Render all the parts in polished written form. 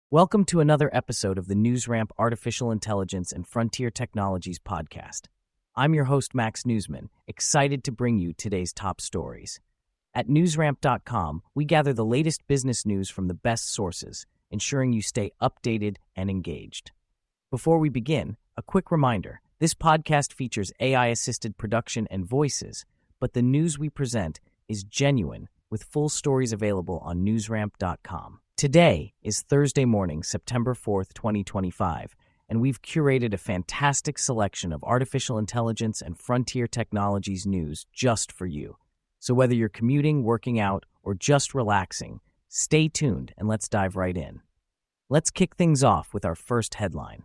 Welcome to another episode of the NewsRamp Artificial Intelligence and Frontier Technologies podcast. I'm your host, Max Newsman, excited to bring you today's top stories. At newsramp.com, we gather the latest business news from the best sources, ensuring you stay updated and engaged. Before we begin, a quick reminder, this podcast features AI-assisted production and voices, but the news we present is genuine, with full stories available on newsramp.com. Today is Thursday morning, September 4th, 2025, and we've curated a fantastic selection of artificial intelligence and frontier technologies news just for you. So whether you're commuting, working out, or just relaxing, stay tuned and let's dive right in. Let's kick things off with our first headline.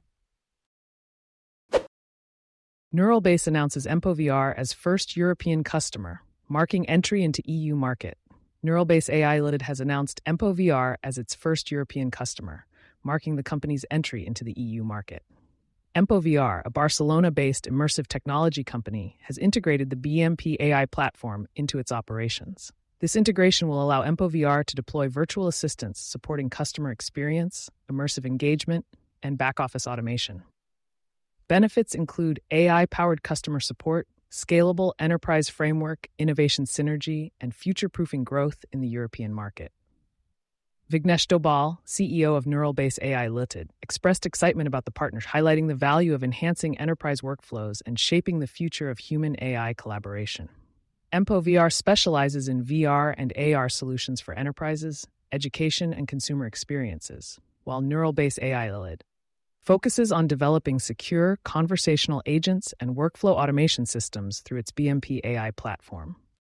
Neuralbase announces EmpoVR as first European customer, marking entry into EU market. Neuralbase AI Limited has announced EmpoVR as its first European customer, marking the company's entry into the EU market. EmpoVR, a Barcelona-based immersive technology company, has integrated the BMP AI platform into its operations. This integration will allow EmpoVR to deploy virtual assistants supporting customer experience, immersive engagement, and back-office automation. Benefits include AI-powered customer support, scalable enterprise framework, innovation synergy, and future-proofing growth in the European market. Vignesh Dobal, CEO of Neuralbase AI Limited, expressed excitement about the partnership, highlighting the value of enhancing enterprise workflows and shaping the future of human-AI collaboration. EmpoVR specializes in VR and AR solutions for enterprises, education, and consumer experiences, while Neuralbase AI Limited focuses on developing secure conversational agents and workflow automation systems through its BMP AI platform.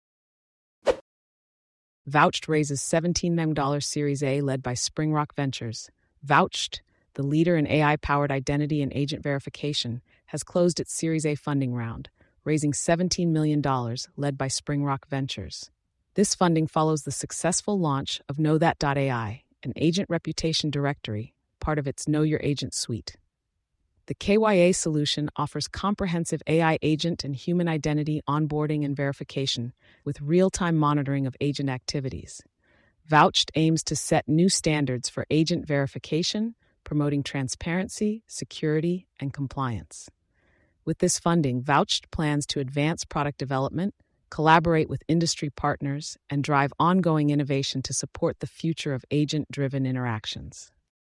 Vouched raises $17 million Series A led by Springrock Ventures. Vouched, the leader in AI-powered identity and agent verification, has closed its Series A funding round, raising $17 million led by Springrock Ventures. This funding follows the successful launch of KnowThat.ai, an agent reputation directory, part of its Know Your Agent suite. The KYA solution offers comprehensive AI agent and human identity onboarding and verification with real-time monitoring of agent activities. Vouched aims to set new standards for agent verification, promoting transparency, security, and compliance. With this funding, Vouched plans to advance product development, collaborate with industry partners, and drive ongoing innovation to support the future of agent-driven interactions.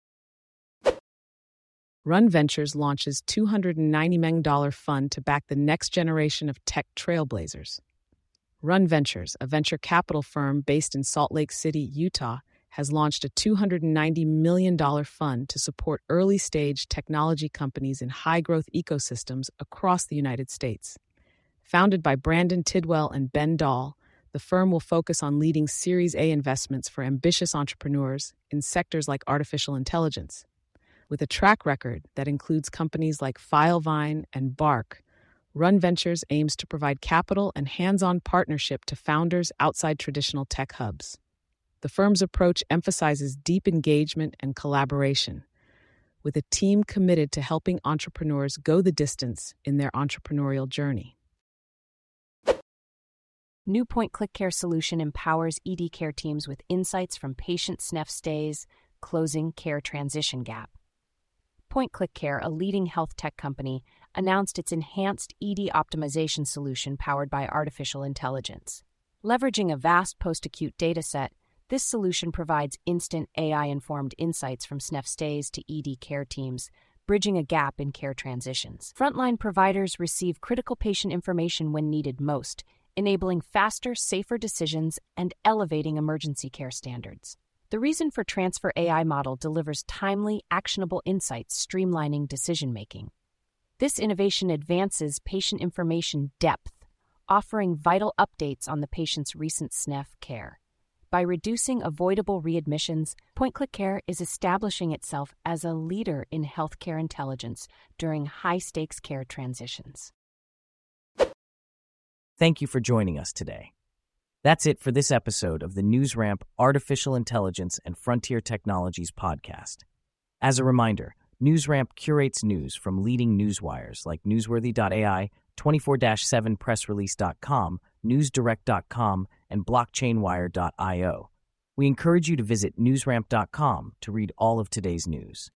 Run Ventures launches $290 million fund to back the next generation of tech trailblazers. Run Ventures, a venture capital firm based in Salt Lake City, Utah, has launched a $290 million fund to support early-stage technology companies in high-growth ecosystems across the United States. Founded by Brandon Tidwell and Ben Dahl, the firm will focus on leading Series A investments for ambitious entrepreneurs in sectors like artificial intelligence. With a track record that includes companies like Filevine and Bark, Run Ventures aims to provide capital and hands-on partnership to founders outside traditional tech hubs. The firm's approach emphasizes deep engagement and collaboration, with a team committed to helping entrepreneurs go the distance in their entrepreneurial journey. New Point Click Care solution empowers ED care teams with insights from patient SNF stays, closing care transition gap. Point Click Care, a leading health tech company, announced its enhanced ED optimization solution powered by artificial intelligence. Leveraging a vast post-acute dataset, this solution provides instant AI-informed insights from SNF stays to ED care teams, bridging a gap in care transitions. Frontline providers receive critical patient information when needed most, enabling faster, safer decisions and elevating emergency care standards. The Reason for Transfer AI model delivers timely, actionable insights, streamlining decision-making. This innovation advances patient information depth, offering vital updates on the patient's recent SNF care. By reducing avoidable readmissions, Point Click Care is establishing itself as a leader in healthcare intelligence during high-stakes care transitions. Thank you for joining us today. That's it for this episode of the NewsRamp Artificial Intelligence and Frontier Technologies podcast. As a reminder, NewsRamp curates news from leading newswires like Newsworthy.ai, 24-7pressrelease.com, NewsDirect.com, and BlockchainWire.io. We encourage you to visit newsramp.com to read all of today's news.